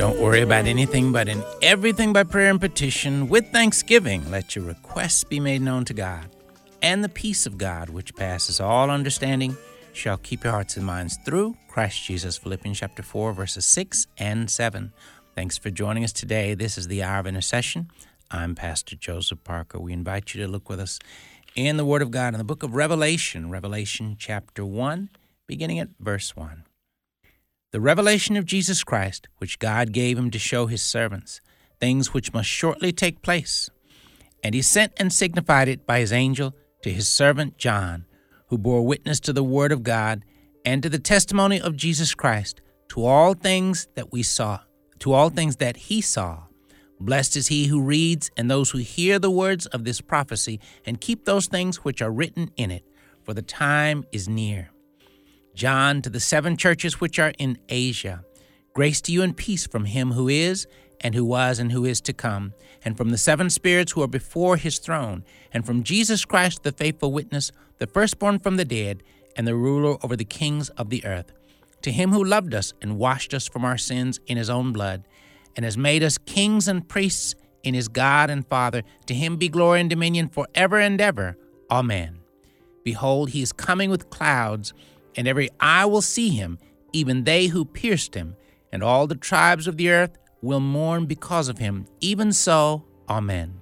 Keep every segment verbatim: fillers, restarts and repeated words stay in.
Don't worry about anything, but in everything by prayer and petition, with thanksgiving, let your requests be made known to God. And the peace of God, which passes all understanding, shall keep your hearts and minds through Christ Jesus. Philippians chapter four, verses six and seven. Thanks for joining us today. This is the Hour of Intercession. I'm Pastor Joseph Parker. We invite you to look with us in the Word of God in the book of Revelation, Revelation chapter one, beginning at verse one. The revelation of Jesus Christ, which God gave him to show his servants, things which must shortly take place. And he sent and signified it by his angel to his servant John, who bore witness to the word of God and to the testimony of Jesus Christ, to all things that we saw, to all things that he saw. Blessed is he who reads and those who hear the words of this prophecy and keep those things which are written in it, for the time is near. John, to the seven churches which are in Asia, grace to you and peace from him who is, and who was, and who is to come, and from the seven spirits who are before his throne, and from Jesus Christ, the faithful witness, the firstborn from the dead, and the ruler over the kings of the earth. To him who loved us and washed us from our sins in his own blood, and has made us kings and priests in his God and Father, to him be glory and dominion forever and ever. Amen. Behold, he is coming with clouds, and every eye will see him, even they who pierced him, and all the tribes of the earth will mourn because of him. Even so, Amen.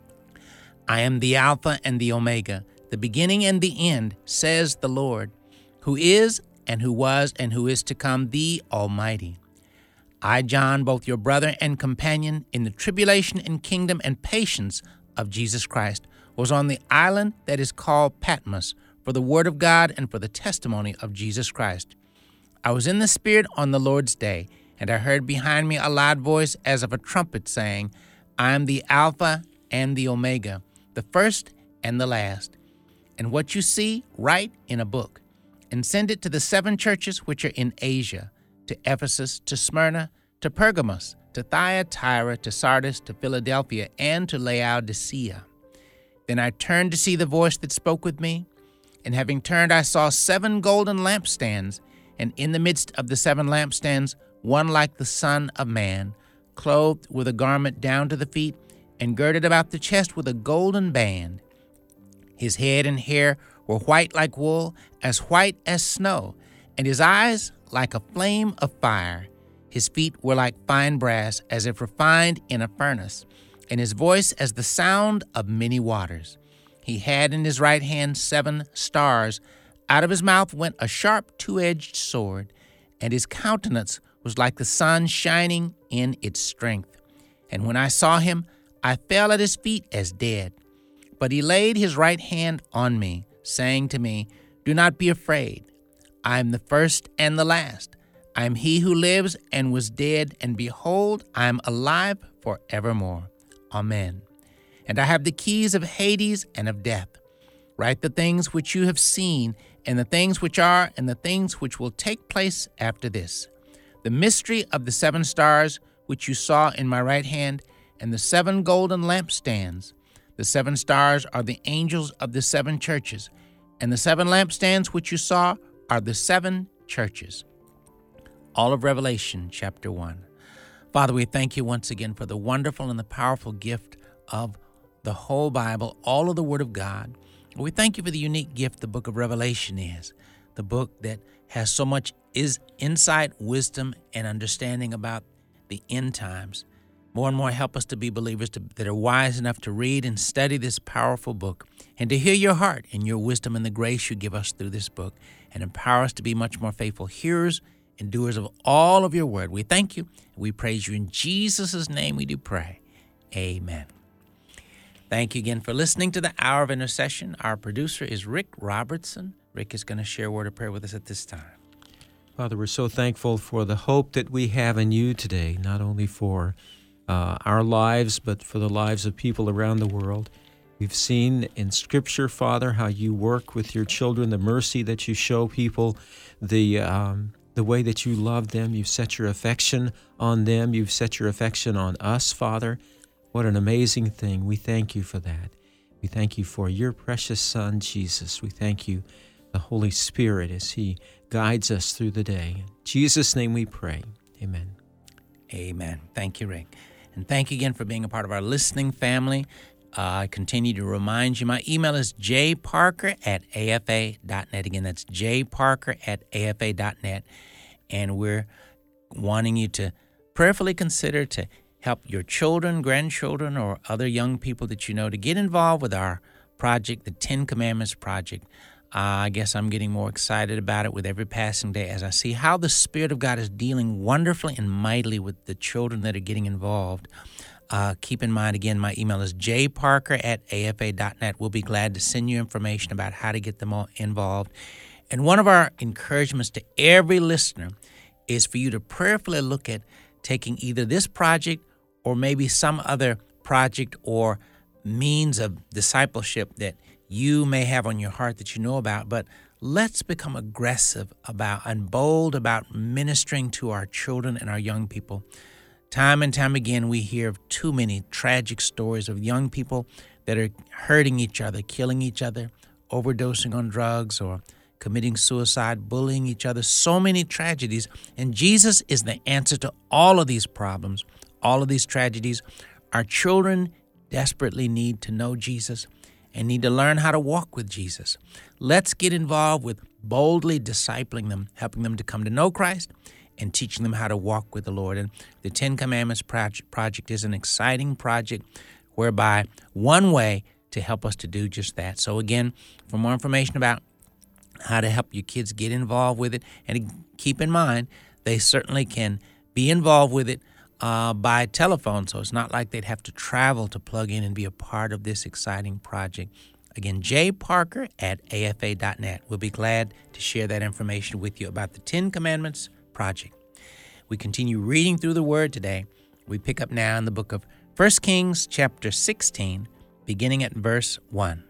I am the Alpha and the Omega, the beginning and the end, says the Lord, who is, and who was, and who is to come, the Almighty. I, John, both your brother and companion in the tribulation and kingdom and patience of Jesus Christ, was on the island that is called Patmos, for the word of God and for the testimony of Jesus Christ. I was in the Spirit on the Lord's day, and I heard behind me a loud voice as of a trumpet saying, I am the Alpha and the Omega, the first and the last. And what you see, write in a book, and send it to the seven churches which are in Asia, to Ephesus, to Smyrna, to Pergamos, to Thyatira, to Sardis, to Philadelphia, and to Laodicea. Then I turned to see the voice that spoke with me, and having turned, I saw seven golden lampstands, and in the midst of the seven lampstands, one like the Son of Man, clothed with a garment down to the feet, and girded about the chest with a golden band. His head and hair were white like wool, as white as snow, and his eyes like a flame of fire. His feet were like fine brass, as if refined in a furnace, and his voice as the sound of many waters. He had in his right hand seven stars. Out of his mouth went a sharp two-edged sword, and his countenance was like the sun shining in its strength. And when I saw him, I fell at his feet as dead. But he laid his right hand on me, saying to me, Do not be afraid. I am the first and the last. I am he who lives and was dead, and behold, I am alive forevermore. Amen. And I have the keys of Hades and of death. Write the things which you have seen, and the things which are, and the things which will take place after this. The mystery of the seven stars which you saw in my right hand, and the seven golden lampstands. The seven stars are the angels of the seven churches, and the seven lampstands which you saw are the seven churches. All of Revelation chapter one. Father, we thank you once again for the wonderful and the powerful gift of the whole Bible, all of the Word of God. We thank you for the unique gift the book of Revelation is, the book that has so much is insight, wisdom, and understanding about the end times. More and more help us to be believers to, that are wise enough to read and study this powerful book, and to hear your heart and your wisdom and the grace you give us through this book, and empower us to be much more faithful hearers and doers of all of your word. We thank you. We praise you. In Jesus' name we do pray. Amen. Thank you again for listening to the Hour of Intercession. Our producer is Rick Robertson. Rick is going to share a word of prayer with us at this time. Father, we're so thankful for the hope that we have in you today, not only for uh, our lives, but for the lives of people around the world. We've seen in Scripture, Father, how you work with your children, the mercy that you show people, the um, the way that you love them. You've set your affection on them. You've set your affection on us, Father. What an amazing thing. We thank you for that. We thank you for your precious Son, Jesus. We thank you, the Holy Spirit, as he guides us through the day. In Jesus' name we pray. Amen. Amen. Thank you, Rick. And thank you again for being a part of our listening family. Uh, I continue to remind you, my email is jparker at afa dot net. Again, that's jparker at afa dot net. And we're wanting you to prayerfully consider to help your children, grandchildren, or other young people that you know to get involved with our project, the Ten Commandments Project. Uh, I guess I'm getting more excited about it with every passing day as I see how the Spirit of God is dealing wonderfully and mightily with the children that are getting involved. Uh, keep in mind, again, my email is jparker at afa dot net. We'll be glad to send you information about how to get them all involved. And one of our encouragements to every listener is for you to prayerfully look at taking either this project or maybe some other project or means of discipleship that you may have on your heart that you know about. But let's become aggressive about and bold about ministering to our children and our young people. Time and time again, we hear of too many tragic stories of young people that are hurting each other, killing each other, overdosing on drugs, or committing suicide, bullying each other. So many tragedies. And Jesus is the answer to all of these problems, all of these tragedies. Our children desperately need to know Jesus and need to learn how to walk with Jesus. Let's get involved with boldly discipling them, helping them to come to know Christ, and teaching them how to walk with the Lord. And the Ten Commandments Project is an exciting project whereby one way to help us to do just that. So again, for more information about how to help your kids get involved with it, and keep in mind, they certainly can be involved with it uh, by telephone, so it's not like they'd have to travel to plug in and be a part of this exciting project. Again, jparker at afa dot net. We'll be glad to share that information with you about the Ten Commandments Project. We continue reading through the Word today. We pick up now in the book of First Kings chapter sixteen, beginning at verse one.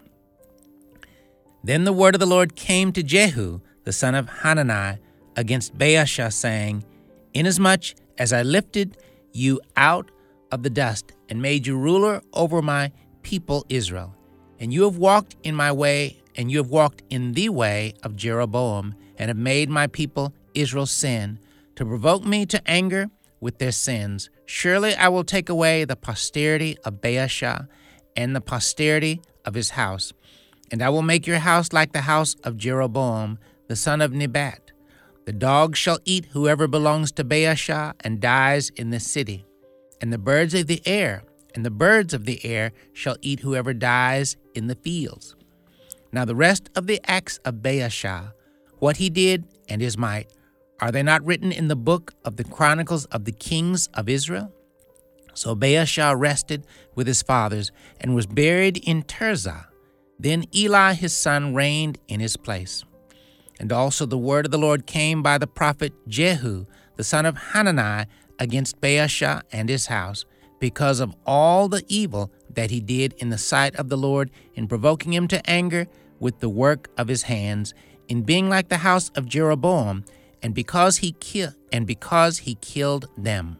Then the word of the Lord came to Jehu, the son of Hanani, against Baasha, saying, Inasmuch as I lifted you out of the dust and made you ruler over my people Israel, and you have walked in my way, and you have walked in the way of Jeroboam, and have made my people Israel sin, to provoke me to anger with their sins, surely I will take away the posterity of Baasha and the posterity of his house, and I will make your house like the house of Jeroboam, the son of Nebat. The dog shall eat whoever belongs to Baasha and dies in the city, and the birds of the air, and the birds of the air shall eat whoever dies in the fields. Now the rest of the acts of Baasha, what he did and his might, are they not written in the book of the Chronicles of the Kings of Israel? So Baasha rested with his fathers and was buried in Tirzah. Then Eli his son reigned in his place. And also the word of the Lord came by the prophet Jehu, the son of Hanani, against Baasha and his house, because of all the evil that he did in the sight of the Lord, in provoking him to anger with the work of his hands, in being like the house of Jeroboam, and because he ki- and because he killed them.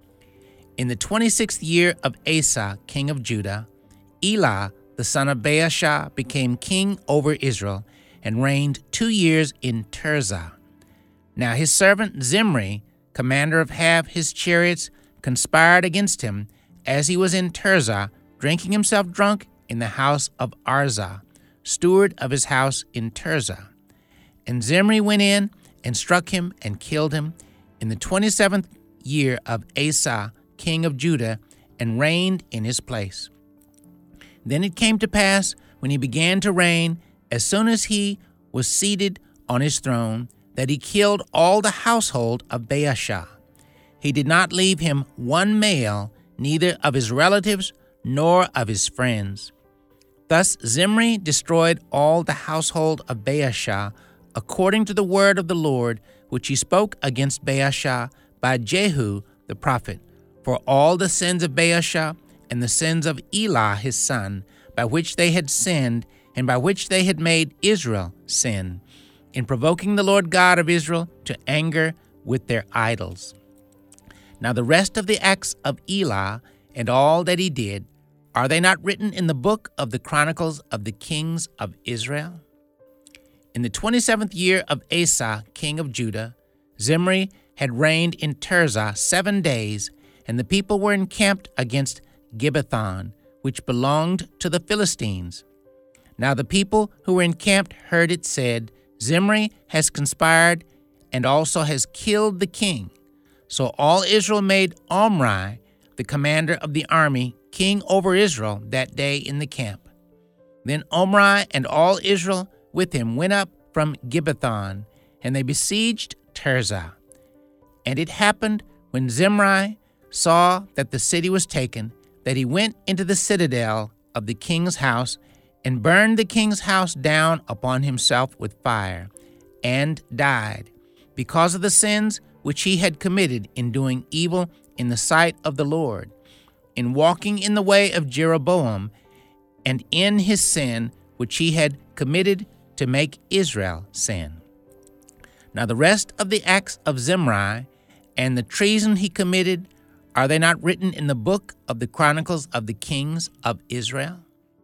In the twenty-sixth year of Asa, king of Judah, Elah, the son of Baasha, became king over Israel, and reigned two years in Tirzah. Now his servant Zimri, commander of half his chariots, conspired against him, as he was in Tirzah, drinking himself drunk in the house of Arzah, steward of his house in Tirzah. And Zimri went in and struck him and killed him in the twenty-seventh year of Asa, king of Judah, and reigned in his place. Then it came to pass, when he began to reign, as soon as he was seated on his throne, that he killed all the household of Baasha. He did not leave him one male, neither of his relatives nor of his friends. Thus Zimri destroyed all the household of Baasha, according to the word of the Lord, which he spoke against Baasha by Jehu the prophet, for all the sins of Baasha and the sins of Elah his son, by which they had sinned, and by which they had made Israel sin, in provoking the Lord God of Israel to anger with their idols. Now the rest of the acts of Elah, and all that he did, are they not written in the book of the Chronicles of the Kings of Israel? In the twenty-seventh year of Asa, king of Judah, Zimri had reigned in Tirzah seven days, and the people were encamped against Gibbethon, which belonged to the Philistines. Now the people who were encamped heard it said, Zimri has conspired and also has killed the king. So all Israel made Omri, the commander of the army, king over Israel that day in the camp. Then Omri and all Israel with him went up from Gibbethon, and they besieged Tirzah. And it happened when Zimri saw that the city was taken, that he went into the citadel of the king's house and burned the king's house down upon himself with fire, and died, because of the sins which he had committed in doing evil in the sight of the Lord, in walking in the way of Jeroboam, and in his sin which he had committed to make Israel sin. Now the rest of the acts of Zimri, and the treason he committed, are they not written in the book of the Chronicles of the Kings of Israel?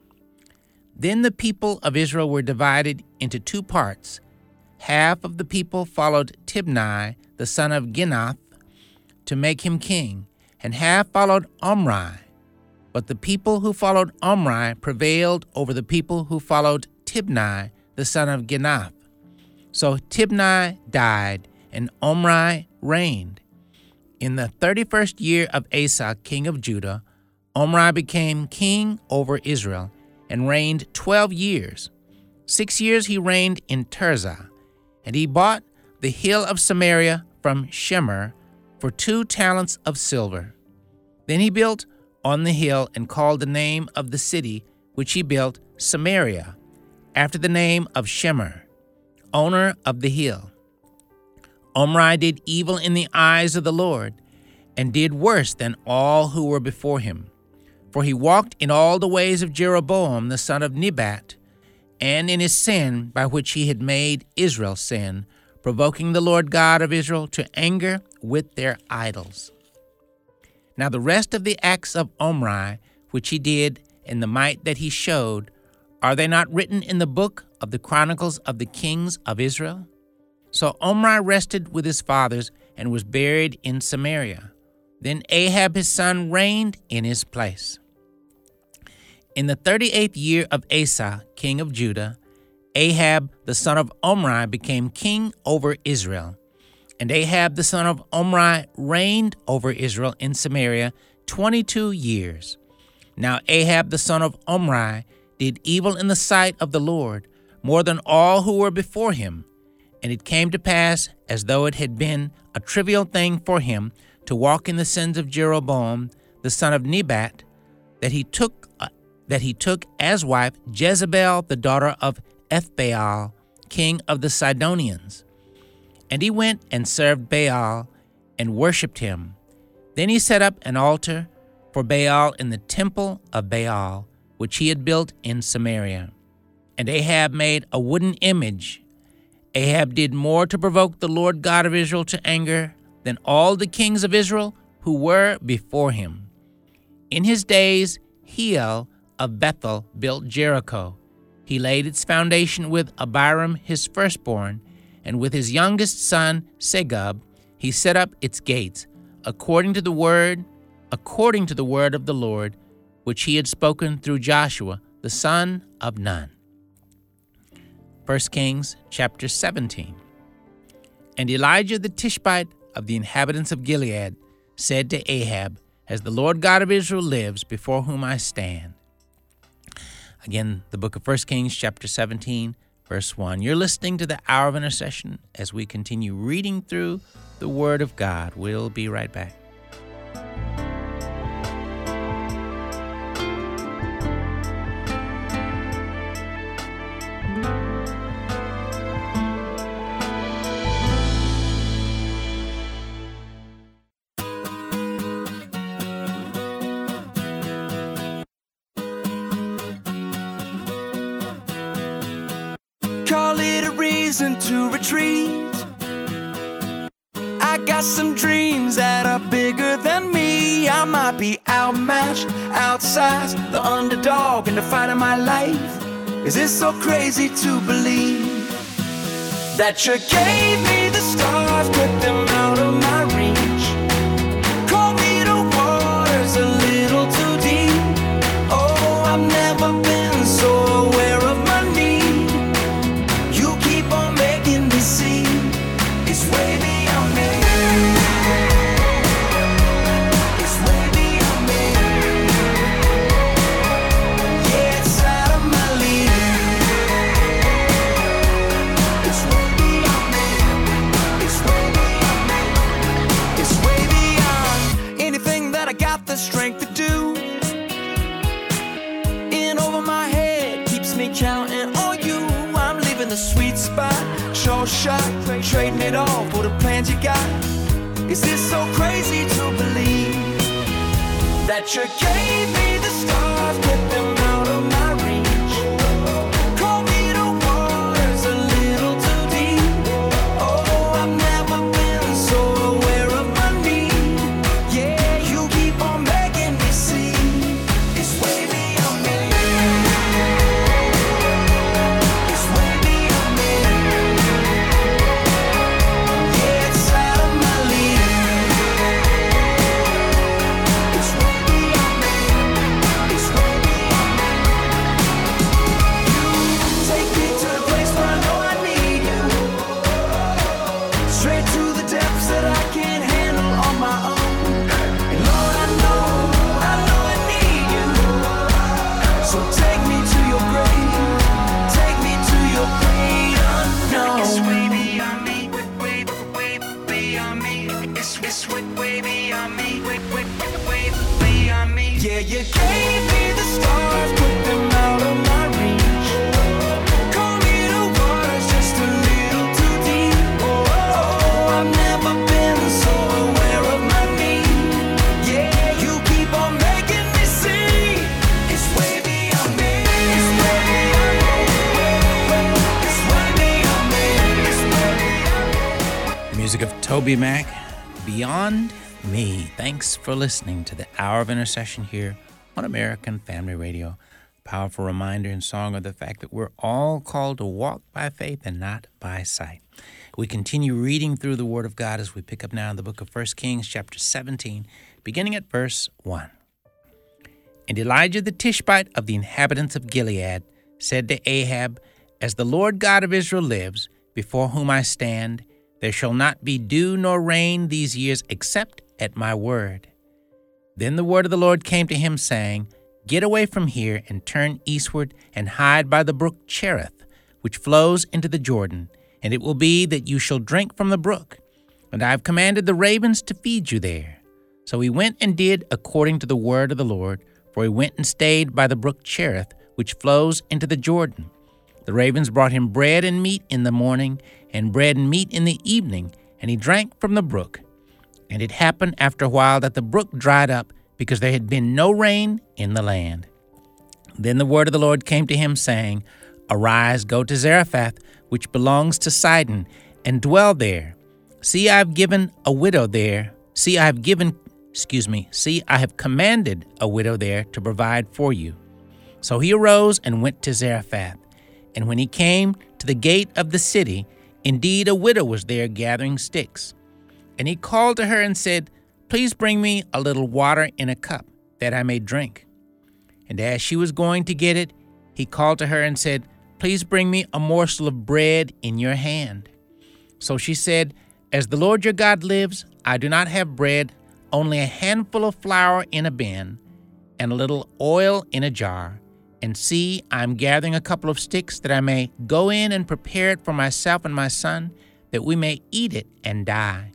Then the people of Israel were divided into two parts. Half of the people followed Tibni, the son of Ginath, to make him king, and half followed Omri. But the people who followed Omri prevailed over the people who followed Tibni, the son of Ginath. So Tibni died, and Omri reigned. In the thirty-first year of Asa, king of Judah, Omri became king over Israel, and reigned twelve years. Six years he reigned in Tirzah, and he bought the hill of Samaria from Shemer for two talents of silver. Then he built on the hill and called the name of the city which he built Samaria, after the name of Shemer, owner of the hill. Omri did evil in the eyes of the Lord, and did worse than all who were before him. For he walked in all the ways of Jeroboam the son of Nebat, and in his sin by which he had made Israel sin, provoking the Lord God of Israel to anger with their idols. Now the rest of the acts of Omri, which he did, and the might that he showed, are they not written in the book of the Chronicles of the Kings of Israel? So Omri rested with his fathers, and was buried in Samaria. Then Ahab his son reigned in his place. In the thirty-eighth year of Asa, king of Judah, Ahab the son of Omri became king over Israel. And Ahab the son of Omri reigned over Israel in Samaria twenty-two years. Now Ahab the son of Omri did evil in the sight of the Lord, more than all who were before him. And it came to pass, as though it had been a trivial thing for him to walk in the sins of Jeroboam the son of Nebat, that he took uh, that he took as wife Jezebel the daughter of Ethbaal, king of the Sidonians. And he went and served Baal, and worshipped him. Then he set up an altar for Baal in the temple of Baal, which he had built in Samaria. And Ahab made a wooden image. Ahab did more to provoke the Lord God of Israel to anger than all the kings of Israel who were before him. In his days, Hiel of Bethel built Jericho. He laid its foundation with Abiram his firstborn, and with his youngest son Segub he set up its gates, according to the word, according to the word of the Lord, which he had spoken through Joshua the son of Nun. First Kings chapter seventeen. And Elijah the Tishbite of the inhabitants of Gilead said to Ahab, As the Lord God of Israel lives, before whom I stand. Again, the book of First Kings chapter seventeen, verse one. You're listening to the Hour of Intercession as we continue reading through the Word of God. We'll be right back. Call it a reason to retreat. I got some dreams that are bigger than me. I might be outmatched, outsized, the underdog in the fight of my life. Is it so crazy to believe that you gave me the stars, put them out of my reach. Call me the waters a little too deep. Oh, I've never been so aware of my need. You keep on making me see it's way beyond me. It's way beyond me. Yeah, it's out of my league. It's way beyond me. It's way beyond me. It's way beyond anything that I got the strength to do. In over my head keeps me counting on you. I'm leaving the sweet spot, sure shot, trading it all for the plans you got. Is this so crazy to believe that you gave me the stars, put them out of my reach? Call me the waters a little too deep. Oh, I've never been so aware of my need. Yeah, you keep on making me see it's way beyond me. It's way beyond me. Yeah, it's out of my league. It's way beyond me. It's way beyond me. You take me to the place where I know I need you. Straight to the depths that I can't handle on my own. And Lord, I know, I know I need you. So take me to your grave. Take me to your great unknown. It's way beyond me. Way, way, way beyond me. It's, it's way, way beyond me. Way, way, way beyond me. Yeah, you gave me the stars, put them out of my reach. Call me the waters just a little too deep. Oh, I've never been so aware of my need. Yeah, you keep on making me see it's way beyond me. It's way beyond me. It's way beyond me. It's way beyond me. Music of Toby Mac, Beyond Me. Thanks for listening to the Hour of Intercession here on American Family Radio. Powerful reminder and song of the fact that we're all called to walk by faith and not by sight. We continue reading through the Word of God as we pick up now in the book of First Kings, chapter seventeen, beginning at verse one. And Elijah the Tishbite of the inhabitants of Gilead said to Ahab, As the Lord God of Israel lives, before whom I stand, there shall not be dew nor rain these years except at my word. Then the word of the Lord came to him, saying, Get away from here and turn eastward and hide by the brook Cherith, which flows into the Jordan, and it will be that you shall drink from the brook. And I have commanded the ravens to feed you there. So he went and did according to the word of the Lord, for he went and stayed by the brook Cherith, which flows into the Jordan. The ravens brought him bread and meat in the morning, and bread and meat in the evening, and he drank from the brook. And it happened after a while that the brook dried up, because there had been no rain in the land. Then the word of the Lord came to him, saying, Arise, go to Zarephath, which belongs to Sidon, and dwell there. See, I have given a widow there. See, I have given, excuse me, see, I have commanded a widow there to provide for you. So he arose and went to Zarephath. And when he came to the gate of the city, indeed a widow was there gathering sticks. And he called to her and said, Please bring me a little water in a cup, that I may drink. And as she was going to get it, he called to her and said, Please bring me a morsel of bread in your hand. So she said, As the Lord your God lives, I do not have bread, only a handful of flour in a bin, and a little oil in a jar. And see, I am gathering a couple of sticks, that I may go in and prepare it for myself and my son, that we may eat it and die.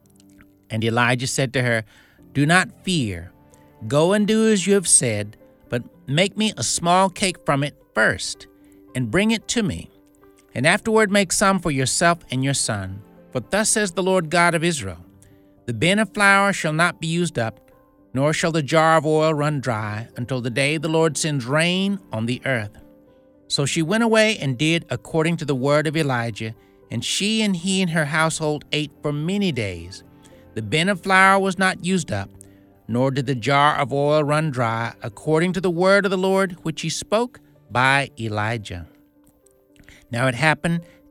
And Elijah said to her, Do not fear. Go and do as you have said, but make me a small cake from it first, and bring it to me. And afterward make some for yourself and your son. For thus says the Lord God of Israel, The bin of flour shall not be used up, nor shall the jar of oil run dry, until the day the Lord sends rain on the earth. So she went away and did according to the word of Elijah, and she and he and her household ate for many days. The bin of flour was not used up, nor did the jar of oil run dry, according to the word of the Lord which he spoke by Elijah. Now it happened,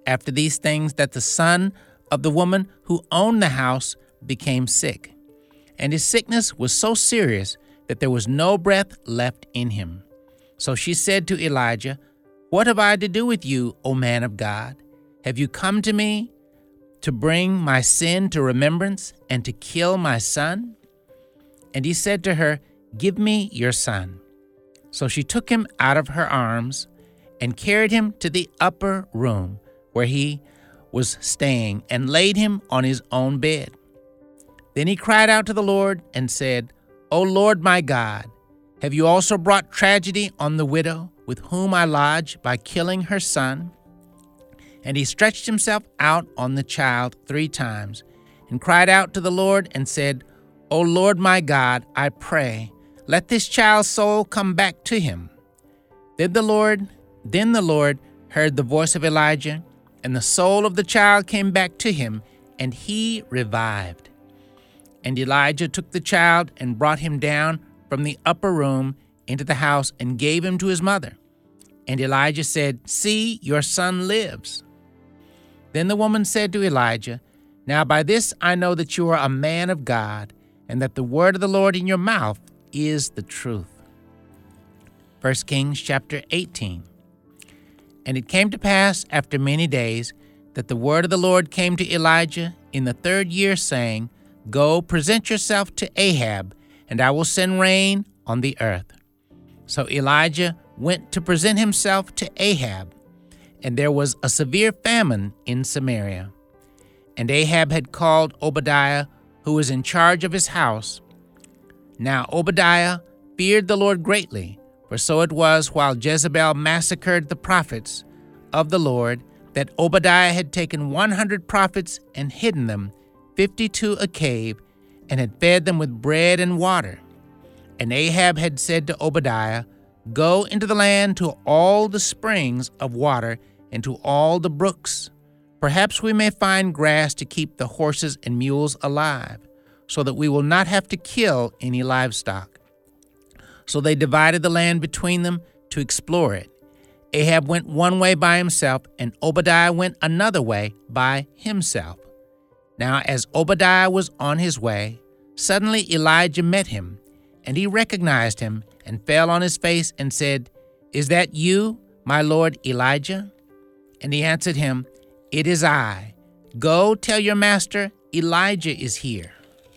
after these things that the son of the woman who owned the house became sick, and his sickness was so serious that there was no breath left in him. So she said to Elijah, "What have I to do with you, O man of God? Have you come to me to bring my sin to remembrance and to kill my son?" And he said to her, "Give me your son." So she took him out of her arms and carried him to the upper room where he was staying and laid him on his own bed. Then he cried out to the Lord and said, "O Lord my God, have you also brought tragedy on the widow with whom I lodge by killing her son?" And he stretched himself out on the child three times and cried out to the Lord and said, "O Lord my God, I pray, let this child's soul come back to him." Then the Lord, then the Lord heard the voice of Elijah, and the soul of the child came back to him, and he revived. And Elijah took the child and brought him down from the upper room into the house and gave him to his mother. And Elijah said, "See, your son lives." Then the woman said to Elijah, "Now by this I know that you are a man of God, and that the word of the Lord in your mouth is the truth." First Kings chapter eighteen. And it came to pass after many days that the word of the Lord came to Elijah in the third year, saying, "Go, present yourself to Ahab, and I will send rain on the earth." So Elijah went to present himself to Ahab, and there was a severe famine in Samaria. And Ahab had called Obadiah, who was in charge of his house. Now Obadiah feared the Lord greatly, for so it was while Jezebel massacred the prophets of the Lord, that Obadiah had taken one hundred prophets and hidden them, fifty to a cave, and had fed them with bread and water. And Ahab had said to Obadiah, "Go into the land to all the springs of water and to all the brooks. Perhaps we may find grass to keep the horses and mules alive, so that we will not have to kill any livestock." So they divided the land between them to explore it. Ahab went one way by himself, and Obadiah went another way by himself. Now as Obadiah was on his way, suddenly Elijah met him, and he recognized him and fell on his face and said, "Is that you, my lord Elijah?" And he answered him, "It is I. Go tell your master, Elijah is here."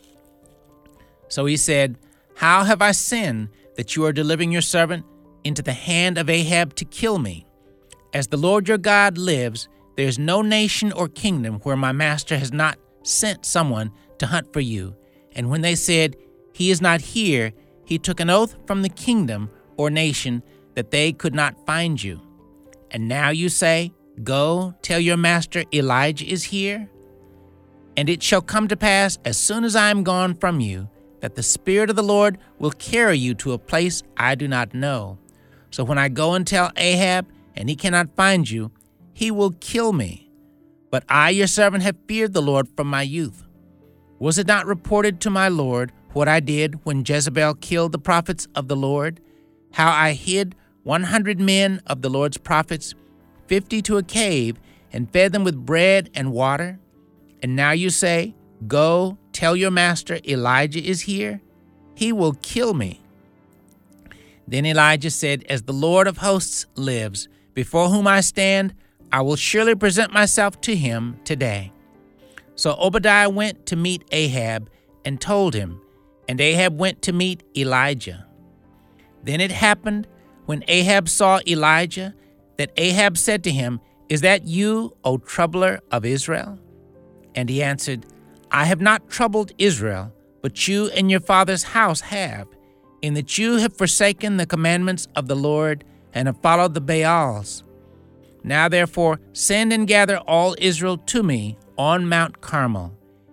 So he said, "How have I sinned that you are delivering your servant into the hand of Ahab to kill me? As the Lord your God lives, there is no nation or kingdom where my master has not sent someone to hunt for you." And when they said, "He is not here," he took an oath from the kingdom or nation that they could not find you. And now you say, "Go, tell your master Elijah is here"? And it shall come to pass, as soon as I am gone from you, that the Spirit of the Lord will carry you to a place I do not know. So when I go and tell Ahab, and he cannot find you, he will kill me. But I, your servant, have feared the Lord from my youth. Was it not reported to my Lord what I did when Jezebel killed the prophets of the Lord? How I hid one hundred men of the Lord's prophets, fifty to a cave, and fed them with bread and water? And now you say, "Go, tell your master Elijah is here"? He will kill me. Then Elijah said, "As the Lord of hosts lives, before whom I stand, I will surely present myself to him today." So Obadiah went to meet Ahab and told him, and Ahab went to meet Elijah. Then it happened, when Ahab saw Elijah, that Ahab said to him, "Is that you, O troubler of Israel?" And he answered, "I have not troubled Israel, but you and your father's house have, in that you have forsaken the commandments of the Lord and have followed the Baals. Now therefore send and gather all Israel to me on Mount Carmel.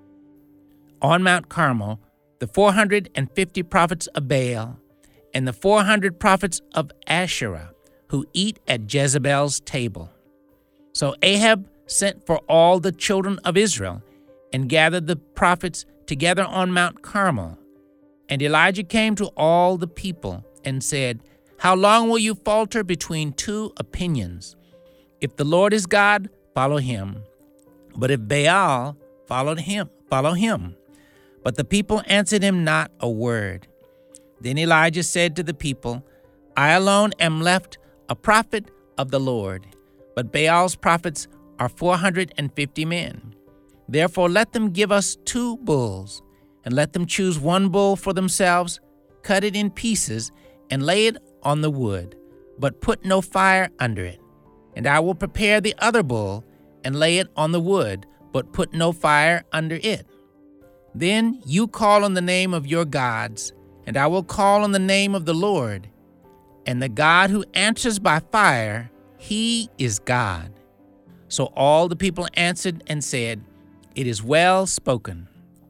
On Mount Carmel, the four hundred and fifty prophets of Baal and the four hundred prophets of Asherah who eat at Jezebel's table." So Ahab sent for all the children of Israel and gathered the prophets together on Mount Carmel. And Elijah came to all the people and said, "How long will you falter between two opinions? If the Lord is God, follow him. But if Baal, followed him, follow him. But the people answered him not a word. Then Elijah said to the people, I alone am left a prophet of the Lord, but Baal's prophets are four hundred fifty men. Therefore let them give us two bulls, and let them choose one bull for themselves, cut it in pieces, and lay it on the wood, but put no fire under it. And I will prepare the other bull, and lay it on the wood, but put no fire under it. Then you call on the name of your gods, and I will call on the name of the Lord. And the God who answers by fire, he is God. So all the people answered and said, It is well spoken.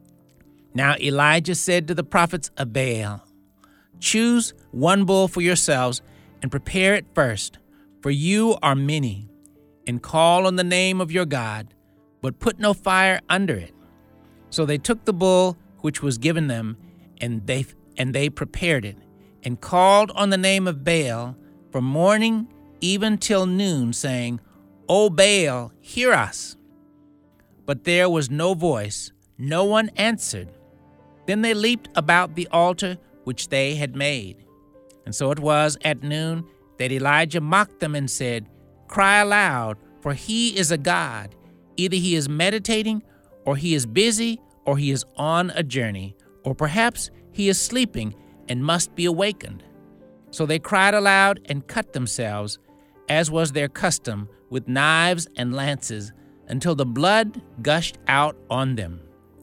Now Elijah said to the prophets of Baal, Choose one bull for yourselves, and prepare it first, for you are many, and call on the name of your God, but put no fire under it. So they took the bull which was given them, and they and they prepared it, and called on the name of Baal from morning even till noon, saying, O Baal, hear us. But there was no voice, no one answered. Then they leaped about the altar which they had made. And so it was at noon that Elijah mocked them and said, Cry aloud, for he is a god. Either he is meditating, or he is busy, or he is on a journey, or perhaps he is sleeping and must be awakened. So they cried aloud and cut themselves, as was their custom, with knives and lances, until the blood gushed out on them.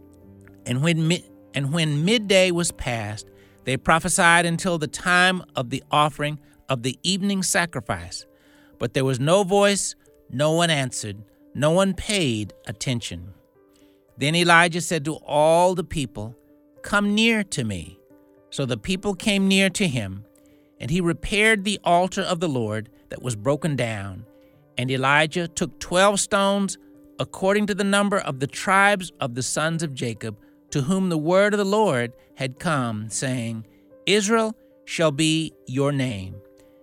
And when mi- and when midday was past, they prophesied until the time of the offering of the evening sacrifice. But there was no voice, no one answered, no one paid attention. Then Elijah said to all the people, Come near to me. So the people came near to him, and he repaired the altar of the Lord that was broken down. And Elijah took twelve stones, according to the number of the tribes of the sons of Jacob, to whom the word of the Lord had come, saying, Israel shall be your name.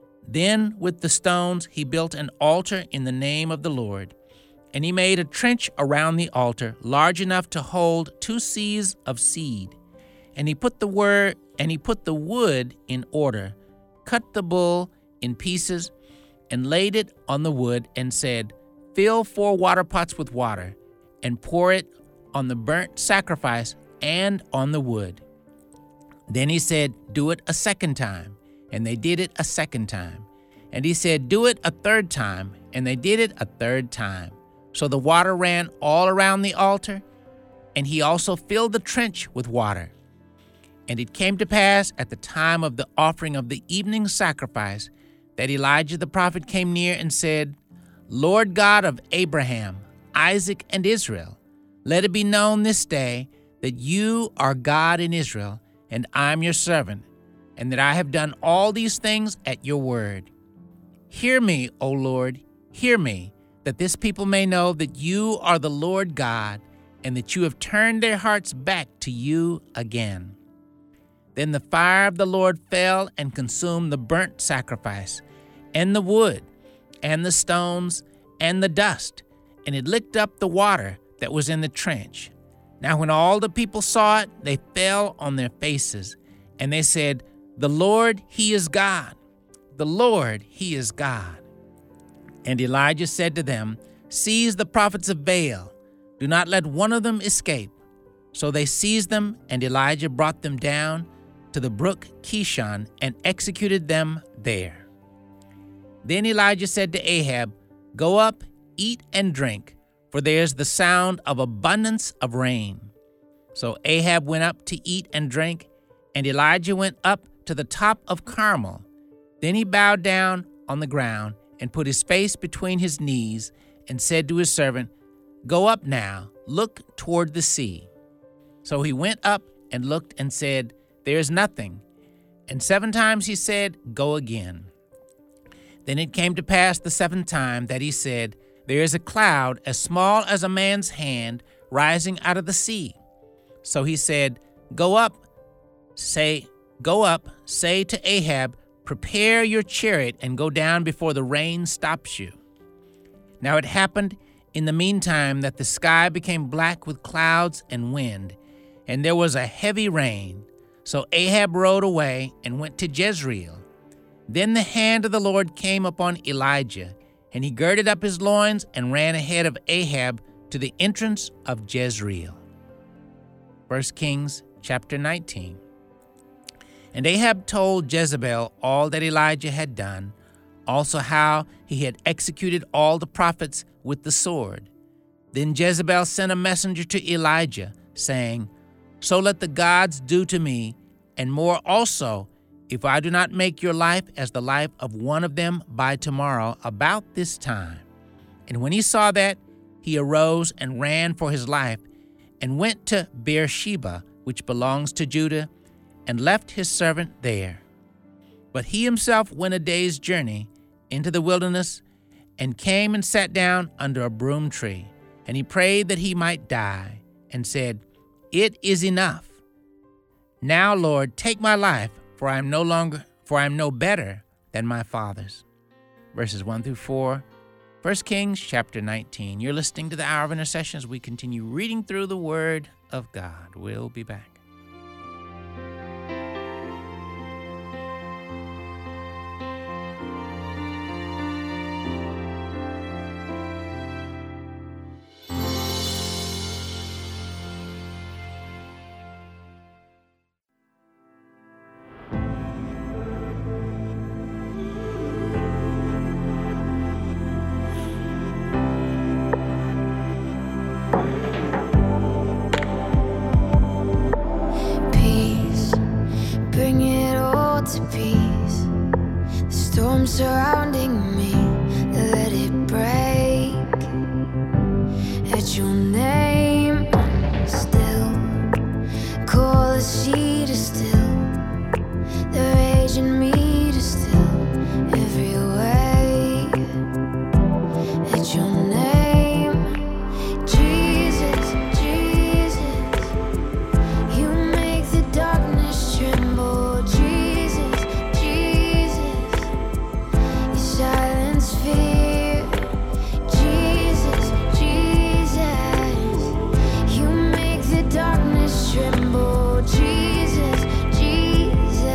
Then with the stones he built an altar in the name of the Lord. And he made a trench around the altar, large enough to hold two seahs of seed. And he put the word and he put the wood in order, cut the bull in pieces, and laid it on the wood, and said, Fill four water pots with water, and pour it on the burnt sacrifice and on the wood. Then he said, Do it a second time. And they did it a second time. And he said, Do it a third time. And they did it a third time. So the water ran all around the altar, and he also filled the trench with water. And it came to pass at the time of the offering of the evening sacrifice that Elijah the prophet came near and said, Lord God of Abraham, Isaac, and Israel, let it be known this day that you are God in Israel, and I am your servant, and that I have done all these things at your word. Hear me, O Lord, hear me, that this people may know that you are the Lord God, and that you have turned their hearts back to you again. Then the fire of the Lord fell and consumed the burnt sacrifice, and the wood, and the stones, and the dust, and it licked up the water that was in the trench. Now when all the people saw it, they fell on their faces, and they said, The Lord, he is God. The Lord, he is God. And Elijah said to them, Seize the prophets of Baal. Do not let one of them escape. So they seized them, and Elijah brought them down to the brook Kishon and executed them there. Then Elijah said to Ahab, Go up, eat and drink, for there is the sound of abundance of rain. So Ahab went up to eat and drink, and Elijah went up to the top of Carmel. Then he bowed down on the ground and put his face between his knees and said to his servant, Go up now, look toward the sea. So he went up and looked and said, There is nothing. And seven times he said, Go again. Then it came to pass the seventh time that he said, There is a cloud as small as a man's hand rising out of the sea. So he said, Go up, say, Go up, say to Ahab, Prepare your chariot and go down before the rain stops you. Now it happened in the meantime that the sky became black with clouds and wind, and there was a heavy rain. So Ahab rode away and went to Jezreel. Then the hand of the Lord came upon Elijah, and he girded up his loins and ran ahead of Ahab to the entrance of Jezreel. First Kings chapter nineteen. And Ahab told Jezebel all that Elijah had done, also how he had executed all the prophets with the sword. Then Jezebel sent a messenger to Elijah, saying, So let the gods do to me, and more also, if I do not make your life as the life of one of them by tomorrow about this time. And when he saw that, he arose and ran for his life, and went to Beersheba, which belongs to Judah, and left his servant there. But he himself went a day's journey into the wilderness, and came and sat down under a broom tree. And he prayed that he might die, and said, It is enough. Now, Lord, take my life, for I am no longer, for I am no better than my fathers. Verses one through four, First Kings chapter nineteen. You're listening to the Hour of Intercession as we continue reading through the Word of God. We'll be back. Surrounding me, let it break at your name. Still, call the sea to still, the rage in me to still every way. At your name, Jesus, Jesus, you make the darkness tremble. Jesus, Jesus, silence fear. Jesus, Jesus, you make the darkness tremble. Jesus, Jesus,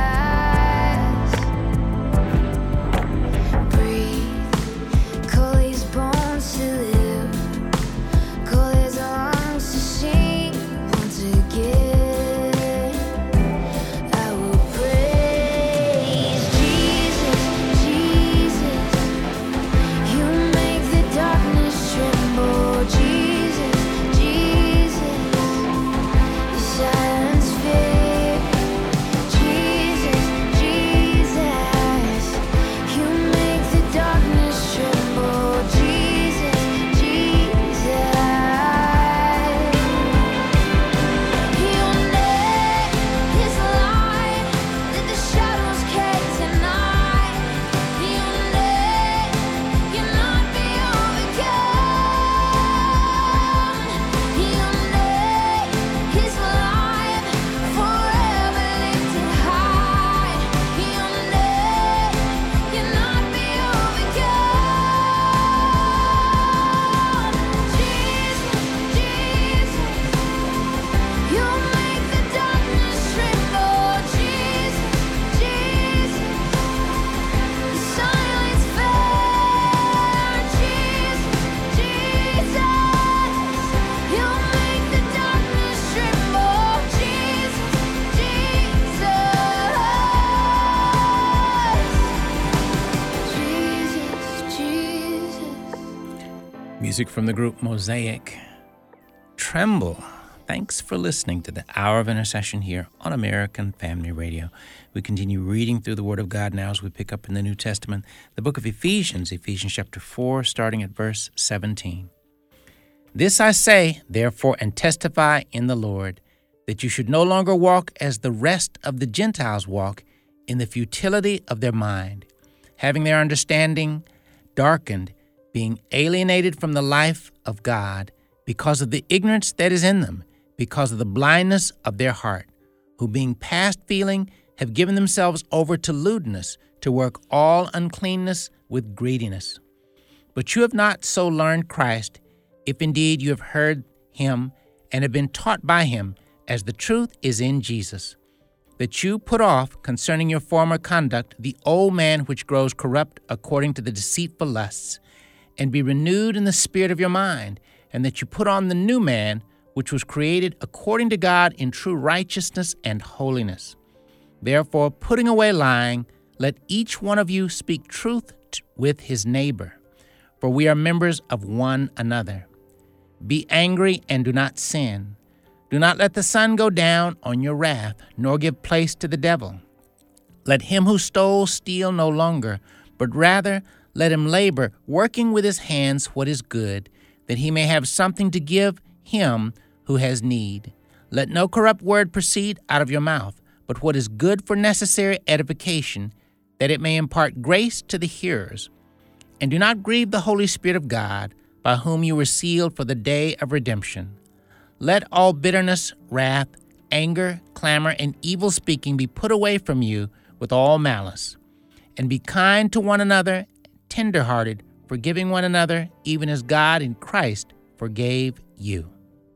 breathe, call these bones to live, call these lungs to sing once again. I will praise Jesus, Jesus, you make the darkness tremble. Jesus, Jesus, you silence fear. Jesus, Jesus, you make the darkness tremble. Jesus, Jesus, your name is light, let the shadows cave tonight. Your name cannot be overcome. Your name is life, forever lifted high. Your name cannot be overcome. Jesus, Jesus, you make the darkness tremble. Jesus, Jesus, the silence fear. Jesus, Jesus, you make the darkness tremble. Jesus, Jesus, Jesus, Jesus. Music from the group Mosaic. Tremble. Thanks for listening to the Hour of Intercession here on American Family Radio. We continue reading through the Word of God now as we pick up in the New Testament, the book of Ephesians, Ephesians chapter four, starting at verse seventeen. This I say, therefore, and testify in the Lord, that you should no longer walk as the rest of the Gentiles walk, in the futility of their mind, having their understanding darkened, being alienated from the life of God because of the ignorance that is in them, because of the blindness of their heart, who being past feeling have given themselves over to lewdness, to work all uncleanness with greediness. But you have not so learned Christ, if indeed you have heard him and have been taught by him, as the truth is in Jesus, that you put off concerning your former conduct the old man which grows corrupt according to the deceitful lusts, and be renewed in the spirit of your mind, and that you put on the new man, which was created according to God in true righteousness and holiness. Therefore, putting away lying, let each one of you speak truth t- with his neighbor, for we are members of one another. Be angry and do not sin. Do not let the sun go down on your wrath, nor give place to the devil. Let him who stole steal no longer, but rather let him labor, working with his hands what is good, that he may have something to give him who has need. Let no corrupt word proceed out of your mouth, but what is good for necessary edification, that it may impart grace to the hearers. And do not grieve the Holy Spirit of God, by whom you were sealed for the day of redemption. Let all bitterness, wrath, anger, clamor, and evil speaking be put away from you with all malice. And be kind to one another, tender-hearted, forgiving one another, even as God in Christ forgave you.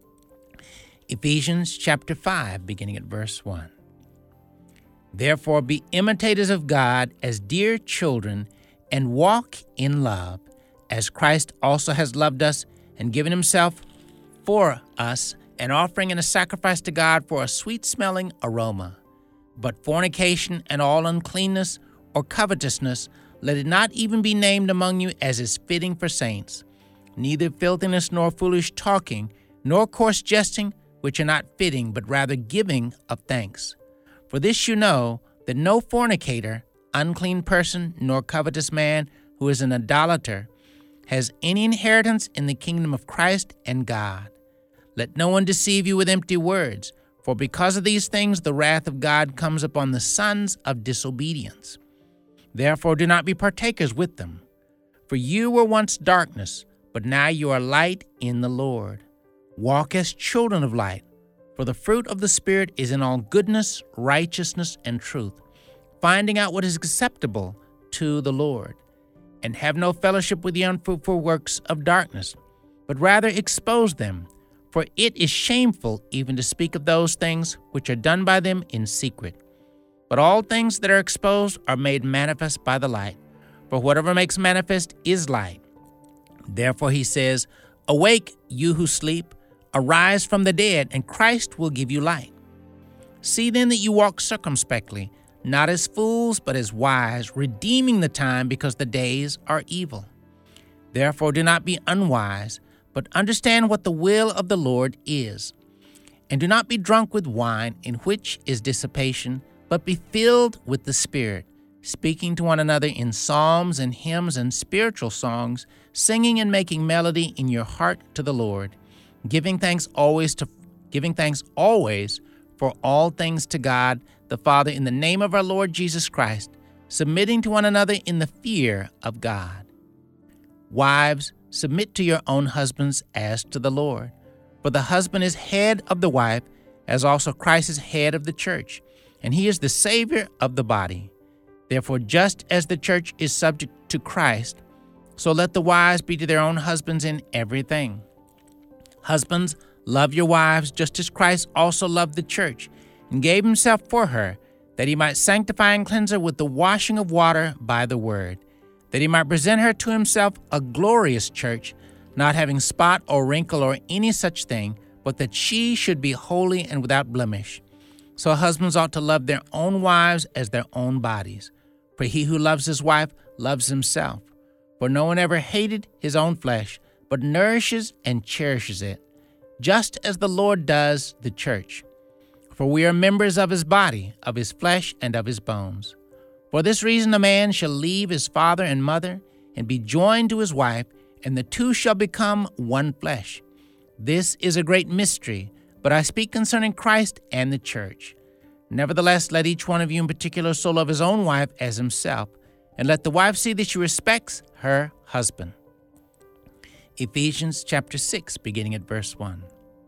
Ephesians chapter five, beginning at verse one. Therefore be imitators of God as dear children, and walk in love, as Christ also has loved us and given himself for us, an offering and a sacrifice to God for a sweet-smelling aroma. But fornication and all uncleanness or covetousness, let it not even be named among you as is fitting for saints. Neither filthiness nor foolish talking, nor coarse jesting, which are not fitting, but rather giving of thanks. For this you know, that no fornicator, unclean person, nor covetous man who is an idolater, has any inheritance in the kingdom of Christ and God. Let no one deceive you with empty words, for because of these things the wrath of God comes upon the sons of disobedience. Therefore do not be partakers with them. For you were once darkness, but now you are light in the Lord. Walk as children of light, for the fruit of the Spirit is in all goodness, righteousness, and truth, finding out what is acceptable to the Lord. And have no fellowship with the unfruitful works of darkness, but rather expose them. For it is shameful even to speak of those things which are done by them in secret. But all things that are exposed are made manifest by the light, for whatever makes manifest is light. Therefore he says, Awake, you who sleep, arise from the dead, and Christ will give you light. See then that you walk circumspectly, not as fools, but as wise, redeeming the time, because the days are evil. Therefore do not be unwise, but understand what the will of the Lord is. And do not be drunk with wine, in which is dissipation, but be filled with the Spirit, speaking to one another in psalms and hymns and spiritual songs, singing and making melody in your heart to the Lord, giving thanks always to giving thanks always for all things to God the Father in the name of our Lord Jesus Christ, submitting to one another in the fear of God. Wives, submit to your own husbands as to the Lord. For the husband is head of the wife, as also Christ is head of the church, and he is the Savior of the body. Therefore, just as the church is subject to Christ, so let the wives be to their own husbands in everything. Husbands, love your wives, just as Christ also loved the church, and gave himself for her, that he might sanctify and cleanse her with the washing of water by the word, that he might present her to himself a glorious church, not having spot or wrinkle or any such thing, but that she should be holy and without blemish. So husbands ought to love their own wives as their own bodies. For he who loves his wife loves himself. For no one ever hated his own flesh, but nourishes and cherishes it, just as the Lord does the church. For we are members of his body, of his flesh, and of his bones. For this reason a man shall leave his father and mother, and be joined to his wife, and the two shall become one flesh. This is a great mystery, but I speak concerning Christ and the church. Nevertheless, let each one of you in particular so love his own wife as himself, and let the wife see that she respects her husband. Ephesians chapter six, beginning at verse one.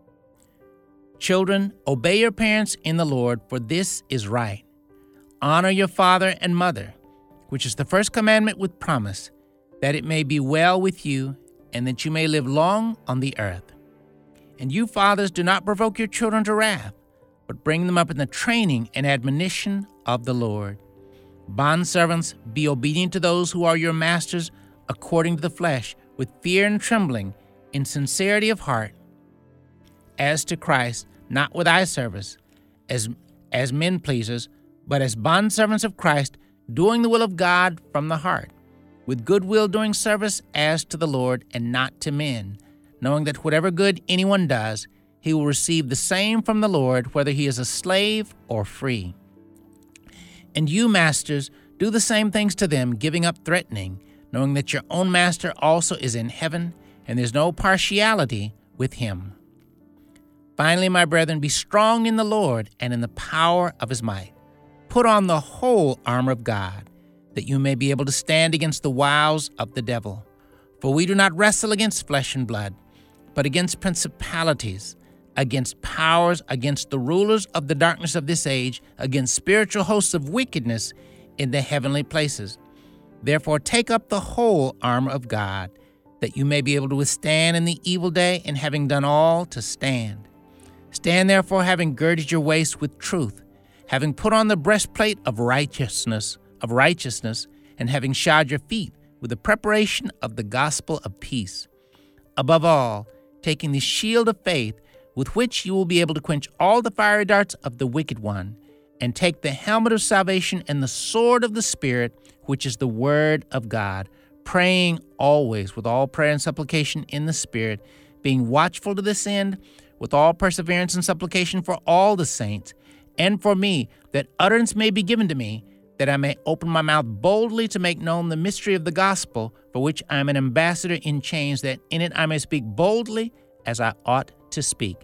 Children, obey your parents in the Lord, for this is right. Honor your father and mother, which is the first commandment with promise, that it may be well with you, and that you may live long on the earth. And you, fathers, do not provoke your children to wrath, but bring them up in the training and admonition of the Lord. Bondservants, be obedient to those who are your masters according to the flesh, with fear and trembling, in sincerity of heart, as to Christ, not with eye service, as, as men pleasers, but as bondservants of Christ, doing the will of God from the heart, with good will doing service as to the Lord and not to men, knowing that whatever good anyone does, he will receive the same from the Lord, whether he is a slave or free. And you, masters, do the same things to them, giving up threatening, knowing that your own master also is in heaven, and there's no partiality with him. Finally, my brethren, be strong in the Lord and in the power of his might. Put on the whole armor of God, that you may be able to stand against the wiles of the devil. For we do not wrestle against flesh and blood, but against principalities, against powers, against the rulers of the darkness of this age, against spiritual hosts of wickedness in the heavenly places. Therefore take up the whole armor of God, that you may be able to withstand in the evil day, and having done all, to stand. Stand therefore, having girded your waist with truth, having put on the breastplate of righteousness, of righteousness, and having shod your feet with the preparation of the gospel of peace. Above all, taking the shield of faith, with which you will be able to quench all the fiery darts of the wicked one, and take the helmet of salvation and the sword of the Spirit, which is the word of God, praying always with all prayer and supplication in the Spirit, being watchful to this end, with all perseverance and supplication for all the saints, and for me, that utterance may be given to me, that I may open my mouth boldly to make known the mystery of the gospel, for which I am an ambassador in chains, that in it I may speak boldly as I ought to speak.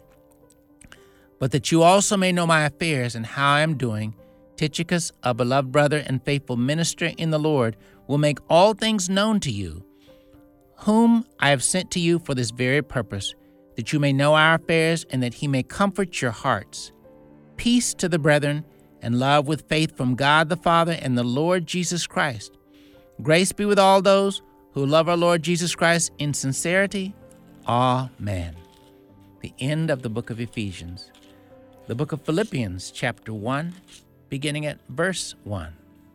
But that you also may know my affairs and how I am doing, Tychicus, a beloved brother and faithful minister in the Lord, will make all things known to you, whom I have sent to you for this very purpose, that you may know our affairs and that he may comfort your hearts. Peace to the brethren, and love with faith from God the Father and the Lord Jesus Christ. Grace be with all those who love our Lord Jesus Christ in sincerity. Amen. The end of the book of Ephesians. The book of Philippians, chapter one, beginning at verse one.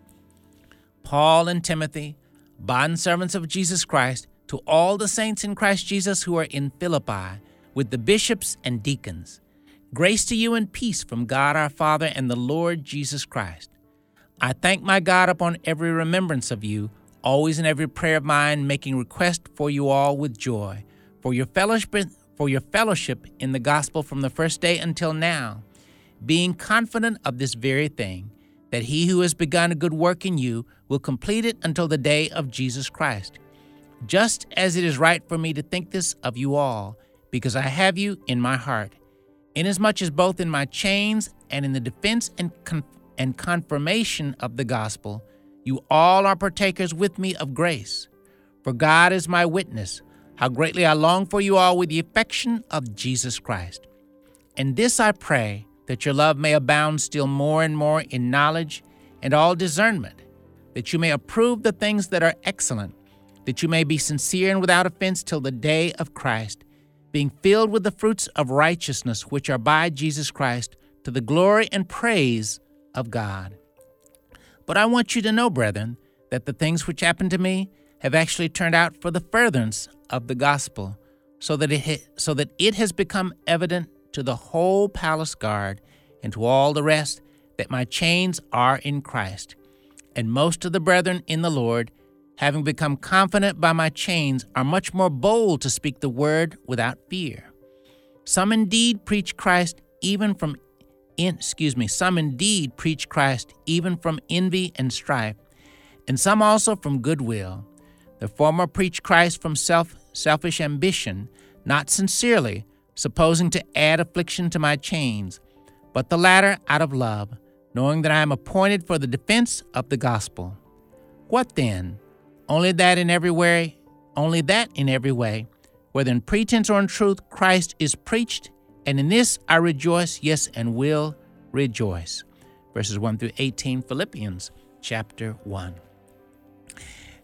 Paul and Timothy, bondservants of Jesus Christ, to all the saints in Christ Jesus who are in Philippi, with the bishops and deacons. Grace to you and peace from God our Father and the Lord Jesus Christ. I thank my God upon every remembrance of you, always in every prayer of mine, making request for you all with joy, for your fellowship, for your fellowship in the gospel from the first day until now, being confident of this very thing, that he who has begun a good work in you will complete it until the day of Jesus Christ. Just as it is right for me to think this of you all, because I have you in my heart, inasmuch as both in my chains and in the defense and, con- and confirmation of the gospel, you all are partakers with me of grace. For God is my witness, how greatly I long for you all with the affection of Jesus Christ. And this I pray, that your love may abound still more and more in knowledge and all discernment, that you may approve the things that are excellent, that you may be sincere and without offense till the day of Christ, being filled with the fruits of righteousness which are by Jesus Christ, to the glory and praise of God. But I want you to know, brethren, that the things which happened to me have actually turned out for the furtherance of the gospel, so that it ha- so that it has become evident to the whole palace guard and to all the rest that my chains are in Christ. And most of the brethren in the Lord, having become confident by my chains, are much more bold to speak the word without fear. Some indeed preach Christ even from in, excuse me, some indeed preach Christ even from envy and strife, and some also from goodwill. The former preach Christ from self selfish ambition, not sincerely, supposing to add affliction to my chains, but the latter out of love, knowing that I am appointed for the defense of the gospel. What then? Only that in every way, only that in every way, whether in pretense or in truth, Christ is preached, and in this I rejoice, yes, and will rejoice. Verses one through eighteen, Philippians chapter one.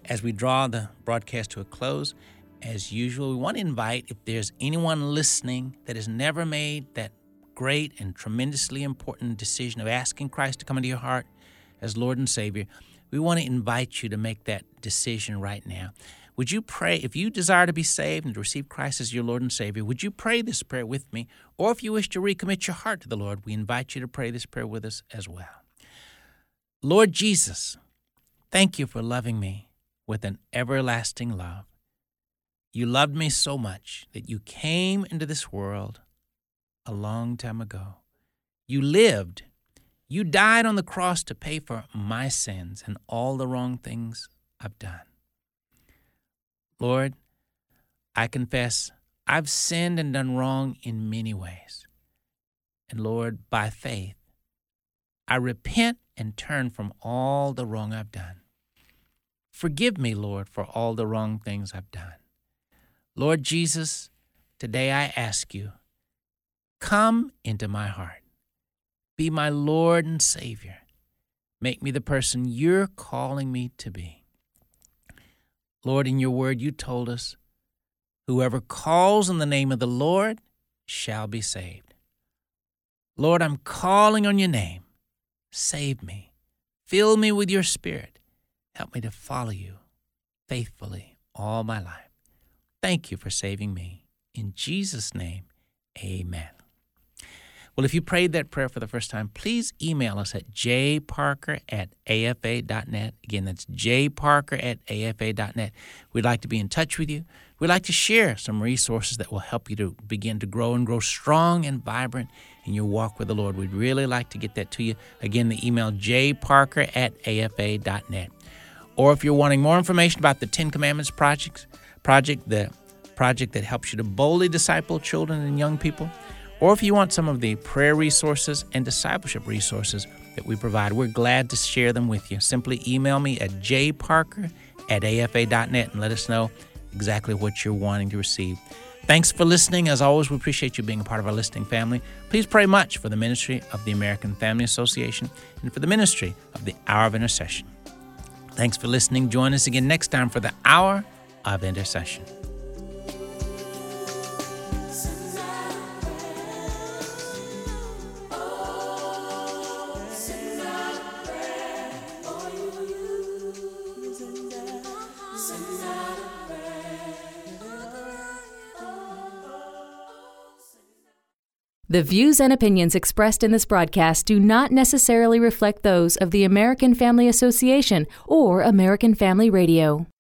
As we draw the broadcast to a close, as usual, we want to invite, if there's anyone listening that has never made that great and tremendously important decision of asking Christ to come into your heart as Lord and Savior, we want to invite you to make that decision right now. Would you pray, if you desire to be saved and to receive Christ as your Lord and Savior, would you pray this prayer with me? Or if you wish to recommit your heart to the Lord, we invite you to pray this prayer with us as well. Lord Jesus, thank you for loving me with an everlasting love. You loved me so much that you came into this world a long time ago. You lived. You died on the cross to pay for my sins and all the wrong things I've done. Lord, I confess I've sinned and done wrong in many ways. And Lord, by faith, I repent and turn from all the wrong I've done. Forgive me, Lord, for all the wrong things I've done. Lord Jesus, today I ask you, come into my heart. Be my Lord and Savior. Make me the person you're calling me to be. Lord, in your word you told us, whoever calls on the name of the Lord shall be saved. Lord, I'm calling on your name. Save me. Fill me with your Spirit. Help me to follow you faithfully all my life. Thank you for saving me. In Jesus' name, amen. Well, if you prayed that prayer for the first time, please email us at j parker at a f a dot net. Again, that's j parker at a f a dot net. We'd like to be in touch with you. We'd like to share some resources that will help you to begin to grow and grow strong and vibrant in your walk with the Lord. We'd really like to get that to you. Again, the email j parker at a f a dot net. Or if you're wanting more information about the Ten Commandments Project, project, the project that helps you to boldly disciple children and young people, or if you want some of the prayer resources and discipleship resources that we provide, we're glad to share them with you. Simply email me at j parker at a f a dot net and let us know exactly what you're wanting to receive. Thanks for listening. As always, we appreciate you being a part of our listening family. Please pray much for the ministry of the American Family Association and for the ministry of the Hour of Intercession. Thanks for listening. Join us again next time for the Hour of Intercession. The views and opinions expressed in this broadcast do not necessarily reflect those of the American Family Association or American Family Radio.